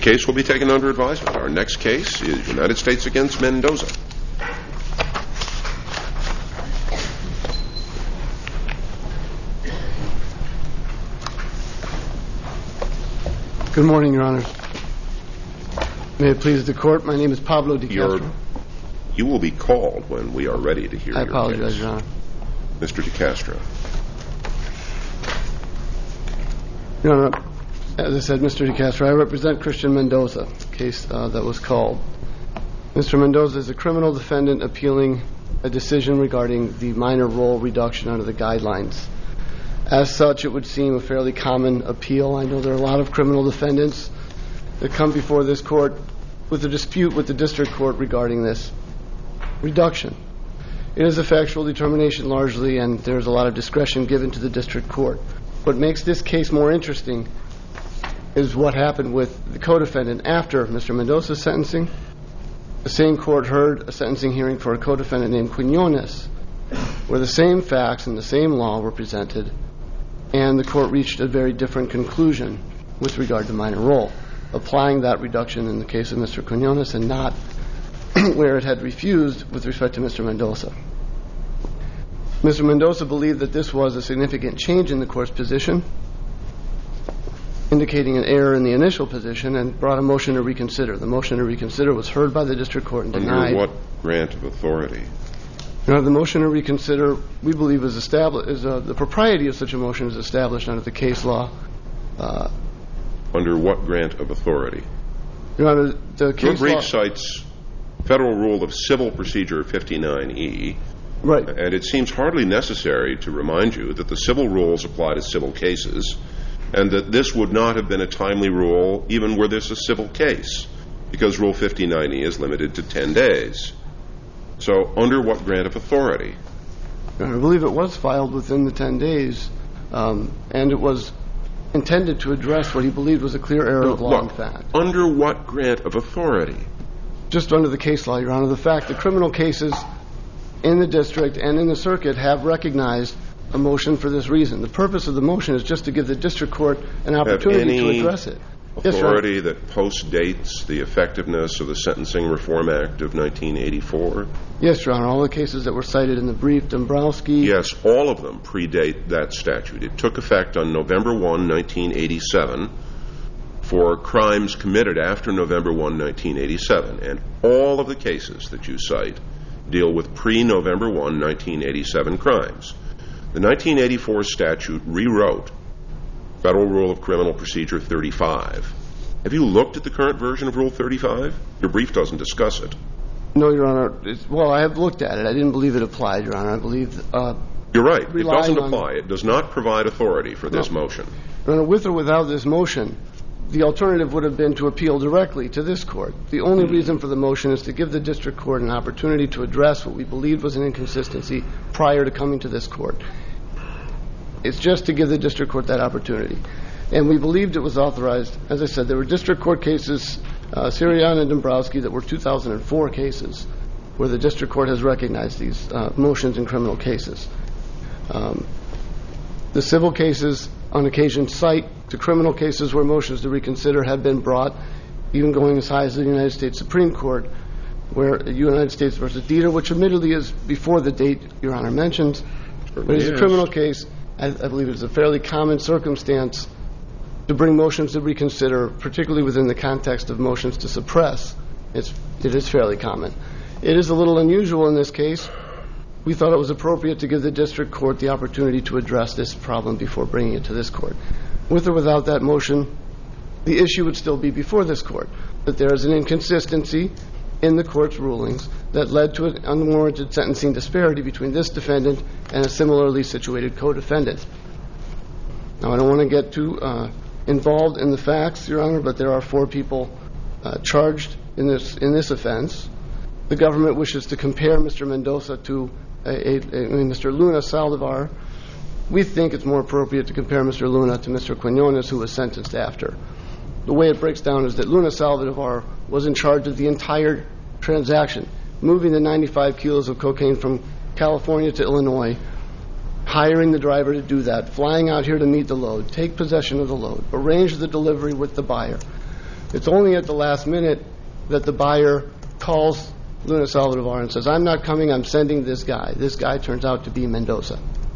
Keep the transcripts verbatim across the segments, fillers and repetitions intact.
case will be taken under advisement. Our next case is United States against Mendoza. Good morning, Your Honor. May it please the Court, my name is Pablo De Castro. You will be called when we are ready to hear I your case. I apologize, Your Honor. Mister De Castro. Your Honor, as I said, Mister De Castro, I represent Christian Mendoza, the case uh, that was called. Mister Mendoza is a criminal defendant appealing a decision regarding the minor role reduction under the guidelines. As such, it would seem a fairly common appeal. I know there are a lot of criminal defendants that come before this court with a dispute with the district court regarding this reduction. It is a factual determination largely, and there's a lot of discretion given to the district court. What makes this case more interesting is what happened with the co-defendant after Mister Mendoza's sentencing. The same court heard a sentencing hearing for a co-defendant named Quinones, where the same facts and the same law were presented, and the court reached a very different conclusion with regard to minor role, applying that reduction in the case of Mister Quinones and not where it had refused with respect to Mister Mendoza. Mister Mendoza believed that this was a significant change in the court's position, indicating an error in the initial position, and brought a motion to reconsider. The motion to reconsider was heard by the district court and denied. Under what grant of authority? You know, the motion to reconsider, we believe, is established. Is uh, the propriety of such a motion is established under the case law. Uh, under what grant of authority? Your Honor, the case Your brief law cites Federal Rule of Civil Procedure fifty-nine E. Right. And it seems hardly necessary to remind you that the civil rules apply to civil cases, and that this would not have been a timely rule even were this a civil case, because Rule fifty-nine E is limited to ten days. So under what grant of authority? I believe it was filed within the ten days, um, and it was intended to address what he believed was a clear error no, of law look, and fact. Under what grant of authority? Just under the case law, Your Honor. The fact that criminal cases in the district and in the circuit have recognized a motion for this reason. The purpose of the motion is just to give the district court an opportunity to address it. Authority yes, that post-dates the effectiveness of the Sentencing Reform Act of nineteen eighty-four? Yes, Your Honor. All the cases that were cited in the brief, Dombrowski. Yes, all of them predate that statute. It took effect on November first, nineteen eighty-seven for crimes committed after November first, nineteen eighty-seven. And all of the cases that you cite deal with pre-November first, nineteen eighty-seven crimes. The nineteen eighty-four statute rewrote Federal Rule of Criminal Procedure thirty-five. Have you looked at the current version of Rule thirty-five? Your brief doesn't discuss it. No, Your Honor. It's, well, I have looked at it. I didn't believe it applied, Your Honor. I believe... Uh, You're right. It doesn't on, apply. It does not provide authority for this no. motion. Your Honor, with or without this motion, the alternative would have been to appeal directly to this court. The only mm-hmm. reason for the motion is to give the district court an opportunity to address what we believed was an inconsistency prior to coming to this court. It's just to give the district court that opportunity. And we believed it was authorized. As I said, there were district court cases, uh, Sirian and Dombrowski, that were two thousand four cases where the district court has recognized these uh, motions in criminal cases. Um, the civil cases on occasion cite to criminal cases where motions to reconsider have been brought, even going as high as the United States Supreme Court, where United States versus Dieter, which admittedly is before the date Your Honor mentioned, but it's a criminal case. I, I believe it's a fairly common circumstance to bring motions to reconsider, particularly within the context of motions to suppress. It's, it is fairly common. It is a little unusual in this case. We thought it was appropriate to give the district court the opportunity to address this problem before bringing it to this court. With or without that motion, the issue would still be before this court, that there is an inconsistency in the court's rulings that led to an unwarranted sentencing disparity between this defendant and a similarly situated co-defendant. Now, I don't want to get too uh, involved in the facts, Your Honor, but there are four people uh, charged in this in this offense. The government wishes to compare Mister Mendoza to a, a, a, I mean, Mister Luna Saldivar. We think it's more appropriate to compare Mister Luna to Mister Quinones, who was sentenced after. The way it breaks down is that Luna Saldivar was in charge of the entire transaction, moving the ninety-five kilos of cocaine from California to Illinois, hiring the driver to do that, flying out here to meet the load, take possession of the load, arrange the delivery with the buyer. It's only at the last minute that the buyer calls Luna Saldivar and says, I'm not coming, I'm sending this guy. This guy turns out to be Mendoza.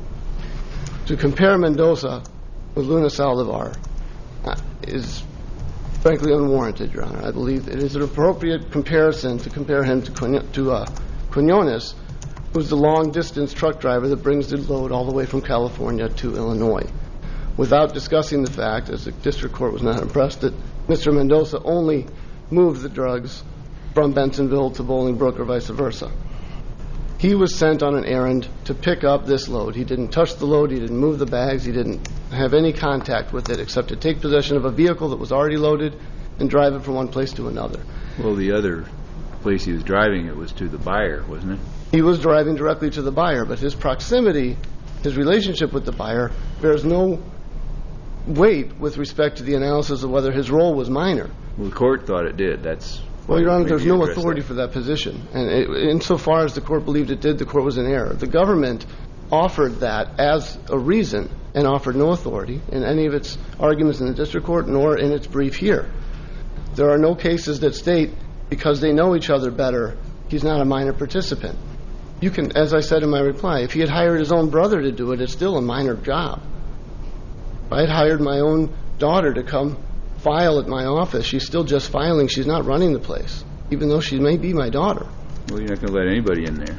To compare Mendoza with Luna Saldivar uh, is frankly unwarranted, Your Honor. I believe it is an appropriate comparison to compare him to, Quin- to uh, Quinones, who's the long-distance truck driver that brings the load all the way from California to Illinois, without discussing the fact, as the district court was not impressed, that Mister Mendoza only moved the drugs from Bensonville to Bolingbrook or vice versa. He was sent on an errand to pick up this load. He didn't touch the load, he didn't move the bags, he didn't have any contact with it except to take possession of a vehicle that was already loaded and drive it from one place to another. Well, the other place he was driving it was to the buyer, wasn't it? He was driving directly to the buyer, but his proximity, his relationship with the buyer, bears no weight with respect to the analysis of whether his role was minor. Well, the court thought it did. That's Well, Your Honor, maybe there's you no address authority that. for that position. And it, insofar as the court believed it did, the court was in error. The government offered that as a reason and offered no authority in any of its arguments in the district court nor in its brief here. There are no cases that state because they know each other better, he's not a minor participant. You can, as I said in my reply, if he had hired his own brother to do it, it's still a minor job. If I had hired my own daughter to come file at my office, she's still just filing. She's not running the place, even though she may be my daughter. Well, you're not going to let anybody in there.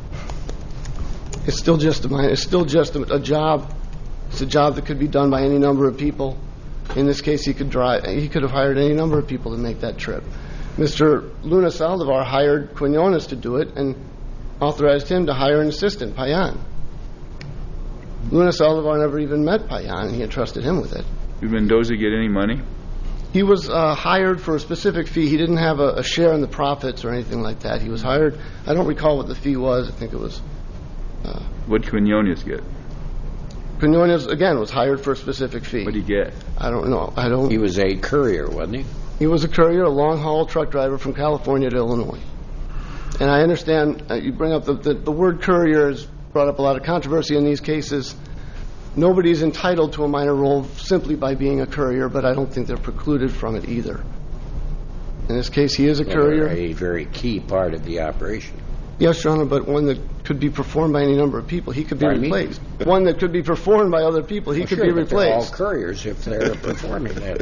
It's still just a minor, it's still just a, a job. It's a job that could be done by any number of people. In this case, he could drive. He could have hired any number of people to make that trip. Mister Luna Saldivar hired Quinones to do it and authorized him to hire an assistant, Payan. Luna Saldivar never even met Payan, and he entrusted him with it. Did Mendoza get any money? He was uh, hired for a specific fee. He didn't have a, a share in the profits or anything like that. He was hired. I don't recall what the fee was. I think it was. Uh, What did Quinones get? Quinones, again, was hired for a specific fee. What did he get? I don't know. I don't. He was a courier, wasn't he? He was a courier, a long-haul truck driver from California to Illinois. And I understand uh, you bring up the, the, the word courier has brought up a lot of controversy in these cases. Nobody's entitled to a minor role simply by being a courier, but I don't think they're precluded from it either. In this case, he is a Well, courier. a very key part of the operation. Yes, Your Honor, but one that could be performed by any number of people. He could be Pardon me? replaced. One that could be performed by other people. He Well, could sure, be but they're all replaced. couriers if they're performing that.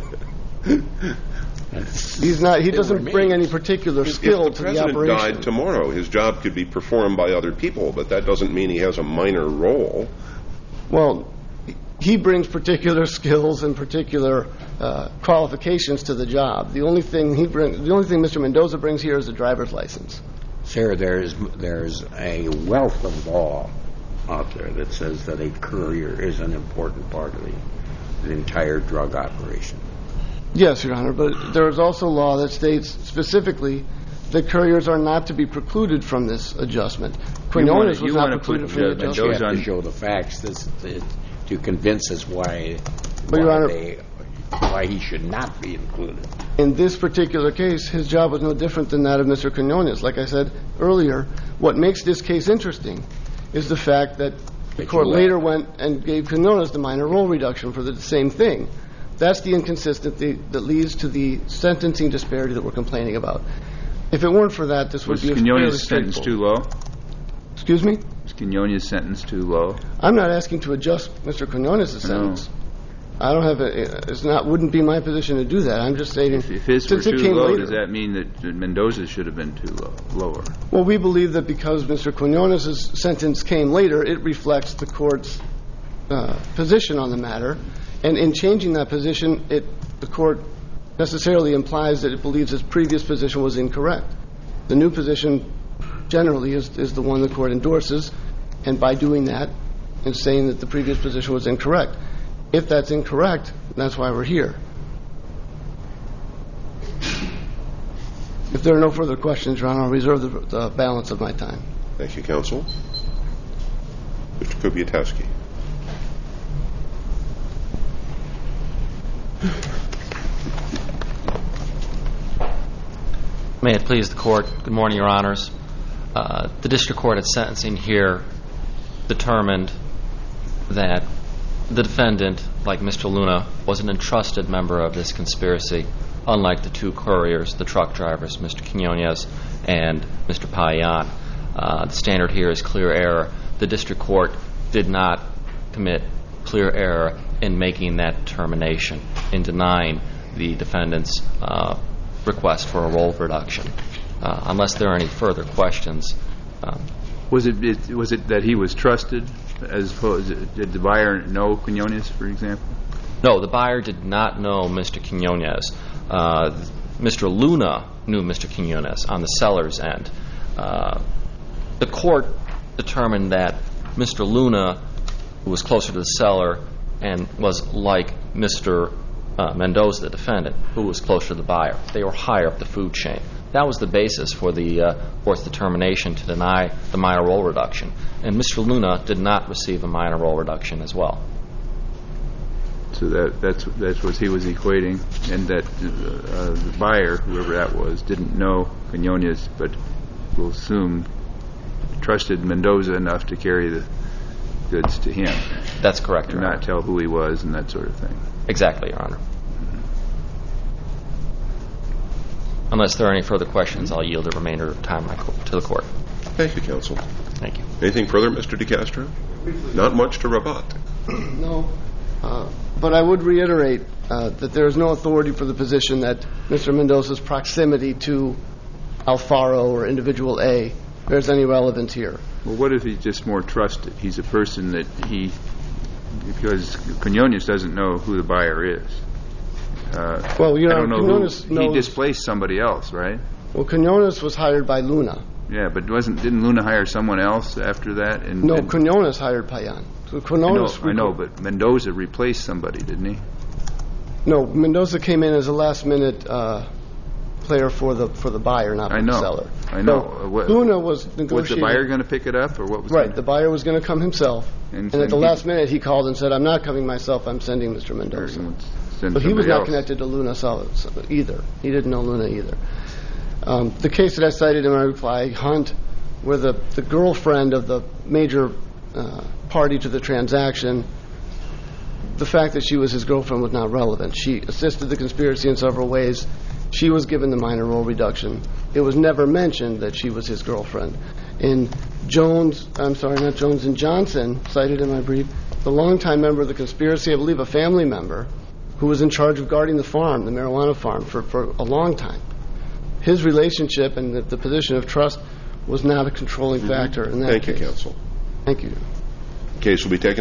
That's- He's not. He it doesn't remains. bring any particular skill If to the the president operation. died tomorrow, his job could be performed by other people, but that doesn't mean he has a minor role. Well, he brings particular skills and particular uh, qualifications to the job. The only thing he brings, the only thing Mister Mendoza brings here is a driver's license. Sir, there's there's a wealth of law out there that says that a courier is an important part of the, the entire drug operation. Yes, Your Honor, but there is also law that states specifically that couriers are not to be precluded from this adjustment. Quinones you was wanna not put precluded from the Mendoza You adjustment. have on- to show the facts this, this, to convince us why, But, Your why, Honor- they, why he should not be included. In this particular case, his job was no different than that of Mister Quinones. Like I said earlier, what makes this case interesting is the fact that the That court you later lack. went and gave Quinones the minor role reduction for the same thing. That's the inconsistency that leads to the sentencing disparity that we're complaining about. If it weren't for that, this would Was be a fairly Quinones' sentence too straightforward. low? Excuse me? Was Quinones' sentence too low? I'm not asking to adjust Mister Quinones' sentence. I don't have a, it's not, wouldn't be my position to do that. I'm just saying, If, if his were since it too came low, later. does that mean that Mendoza should have been too low, lower? Well, we believe that because Mister Quinones' sentence came later, it reflects the court's uh, position on the matter. And in changing that position, it, the court necessarily implies that it believes its previous position was incorrect. The new position generally is, is the one the court endorses, and by doing that, it's saying that the previous position was incorrect. If that's incorrect, that's why we're here. If there are no further questions, Your Honor, I'll reserve the, the balance of my time. Thank you, counsel. Mister Kubiatowski. May it please the Court. Good morning, Your Honors. Uh, the District Court at sentencing here determined that the defendant like Mister Luna, was an entrusted member of this conspiracy, unlike the two couriers, the truck drivers, Mister Quinones and Mister Payan. Uh, the standard here is clear error. The district court did not commit clear error in making that determination, in denying the defendant's uh, request for a role reduction. Uh, unless there are any further questions. Um, Was it, it was it that he was trusted, as opposed, did the buyer know Quinones, for example? no, the buyer did not know Mister Quinones. Uh, Mister Luna knew Mister Quinones on the seller's end. Uh, the court determined that Mister Luna, who was closer to the seller, and was like Mister Uh, Mendoza, the defendant, who was closer to the buyer. They were higher up the food chain. That was the basis for the uh, court's determination to deny the minor role reduction. And Mister Luna did not receive a minor role reduction as well. So that that's that's what he was equating, and that uh, the buyer, whoever that was, didn't know Quinones, but we'll assume trusted Mendoza enough to carry the goods to him. That's correct, and Your not Honor. tell who he was and that sort of thing. Exactly, Your Honor. Unless there are any further questions, I'll yield the remainder of time to the court. Thank you, counsel. Thank you. Anything further, Mister DeCastro? Not much to rebut. No. Uh, but I would reiterate uh, that there is no authority for the position that Mister Mendoza's proximity to Alfaro or individual A bears any relevance here. Well, what if he's just more trusted? He's a person that he, because Quinones doesn't know who the buyer is. Uh, well, you know, I don't know Quinones who, knows, he displaced somebody else, right? Well, Quinones was hired by Luna. Yeah, but wasn't didn't Luna hire someone else after that? And, No, and Quinones hired Payan. So I know, Quinones, I know, but Mendoza replaced somebody, didn't he? No, Mendoza came in as a last-minute uh, player for the for the buyer, not for I know. the seller. I know. So Uh, what, Luna was negotiating. was the buyer going to pick it up, or what was Right, the the buyer was going to come himself, And- and, at and the he- last minute he called and said, "I'm not coming myself. I'm sending Mister Mendoza." Send But he was somebody not else. connected to Luna Sol- either. He didn't know Luna either. Um, the case that I cited in my reply, Hunt, where the, the girlfriend of the major uh, party to the transaction, the fact that she was his girlfriend was not relevant. She assisted the conspiracy in several ways. She was given the minor role reduction. It was never mentioned that she was his girlfriend. In Jones, I'm sorry, not Jones, in Johnson, cited in my brief, the longtime member of the conspiracy, I believe a family member, who was in charge of guarding the farm, the marijuana farm, for, for a long time. His relationship and the, the position of trust was not a controlling factor in that Thank case. you, counsel. Thank you. Case will be taken